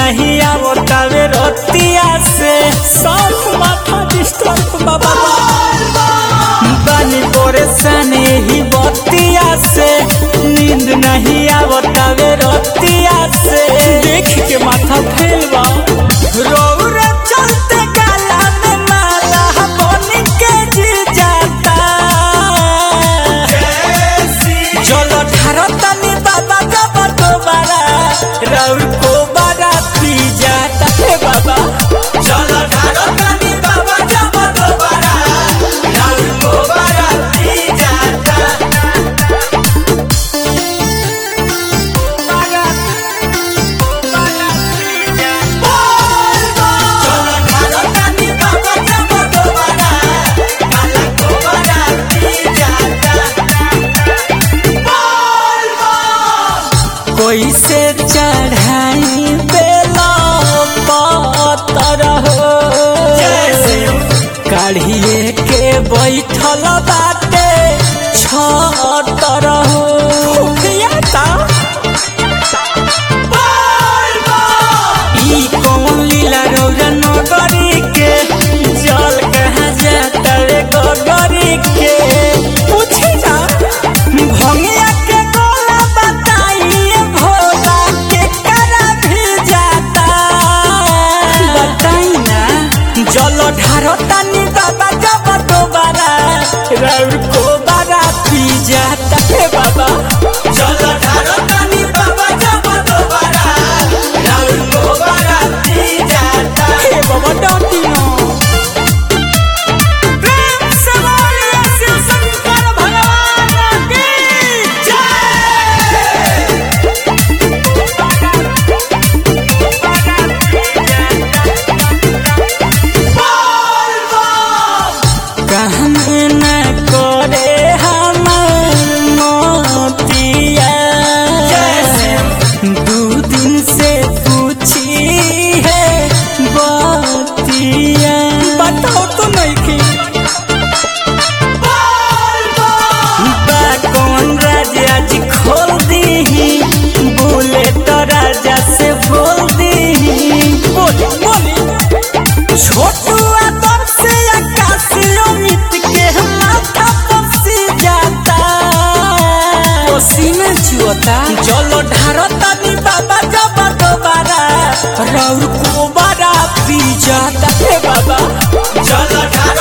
नहीं आवतावे रतिया से सब माथा डिस्टर्ब बाबा बनी परेशान ही बतिया से नींद नहीं आवतावे रतिया से देख के माथा फैलवा रौरा चलते गाला में माला बन के जी जाता चलो ढारतनी बाबा जब दोबारा रौर को बारा पी जाता है बाबा चलो ढारतनी बाबा जब दोबारा रौर को बारा पी जाता कोई से चढ़ाई बेला पतर हो काढ़िए के बैठल बाटे छतर हो ई कौन लीला रौरा नगरी के जल कहाँ जाता रे गगरी के पूछे ना भंगिया के गोला बताइए भोला के करा भी जाता बताई ना जल ढारतनी बाबा जब दोबारा रौर को बारा पी जाता है बाबा जल ढारतनी बाबा जब दोबारा रौर को बारा पी जाता है बाबा डांटी ना प्रेम से बोलिए शिव शंकर भगवान की कहम न करे हमर मोतिया दू दिन से पूछी है बतिया बताओ तो नहीं की कौन राजा जी खोल दी बोले तो राजा से बोल दी बोली छोटू आदर से आकाशियों मिट के माथा पसी जाता पसीने चुअता चलो ढारतनी बाबा जब दोबारा रौर को बारा पी जाता है बाबा चलो